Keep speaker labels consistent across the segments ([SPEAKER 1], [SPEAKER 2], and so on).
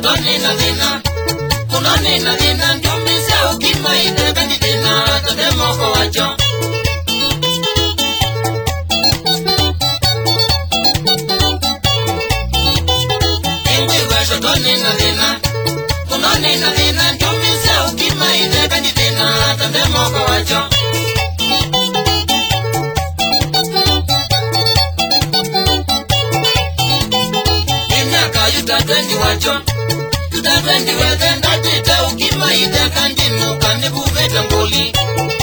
[SPEAKER 1] shotoni na dina kunoni na dina ndumise ukima ide kandi dina tademo kwa wacho ingwe shotoni na dina kunoni na dina ndumise ukima ide kandi dina tademo kwa wacho Twendi wacho Twendi wete ndatita ukima ide kandinu kanibu veta mboli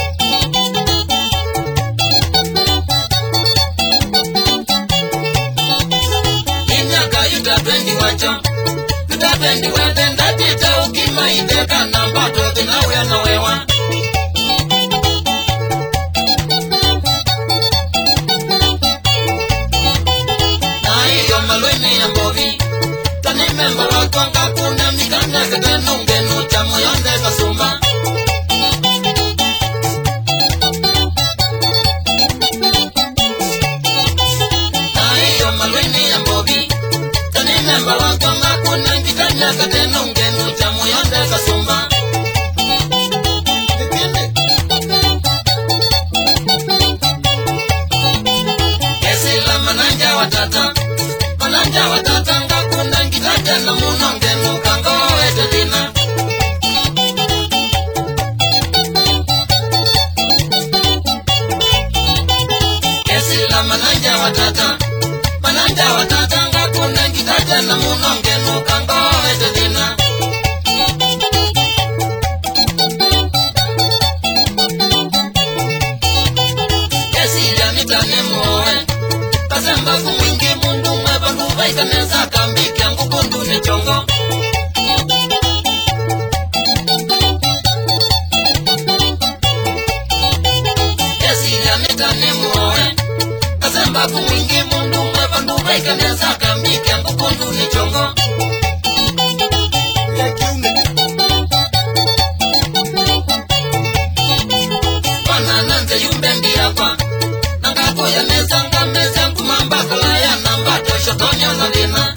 [SPEAKER 1] Inyaka yuta twendi wacho Twendi wete ndatita ukima ide kanambato Tinawe na wewa Na iyo malwene ya mbovi Memba wakwanga kuna mikanda katenu ngenu chamo yonde kasumba Na iyo malweni ya mbobi Tani memba wakwanga kuna mikanda katenu ngenu chamo yonde kasumba Kesi la mananja watata ngakunda ngitaja na munonge nukango etelina Kesi la mananja watata ngakunda ngitaja na munonge nukango etelina Kesi ya mitane muoe Kazamba kumingi mundu mwebandu Ikaneza kambiki yangu kundu ni chongo Kesi ya mitane muoe Kazemba kumingi mundu mwebandu Ikaneza kambiki yangu kundu ni chongo Wana nanze yumbendi yakwa Nangako ya meza ngameze kumamba kalaya nambato shotonyo na dina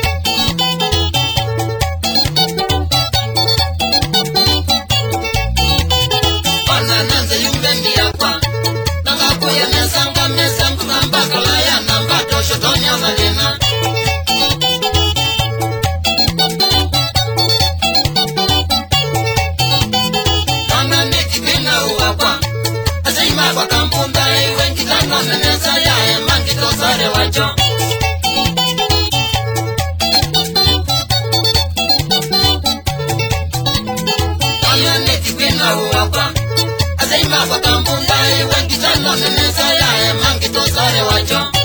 [SPEAKER 1] Wana nanze yumbendi yakwa Nangako ya meza ngameze kumamba kalaya nambato shotonyo na dina Nanga nikipina uwakwa Aseima kwa kampunda iwe nkitano neneza ya emangi tosare wacho Nanga nikipina uwakwa Aseima kwa kampunda iwe nkitano neneza ya emangi tosare wacho